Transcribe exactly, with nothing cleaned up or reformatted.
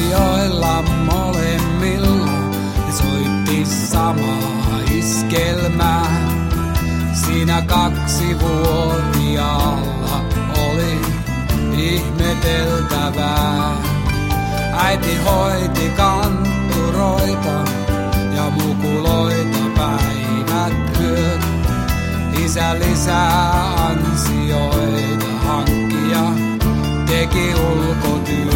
radioilla molemmilla soitti samaa iskelmää. Siinä kaksivuotiaalla oli ihmeteltävää. Äiti hoiti kantturoita ja mukuloita päivät yöt. Isä lisää ansioita hankkia, teki ulkotyötä.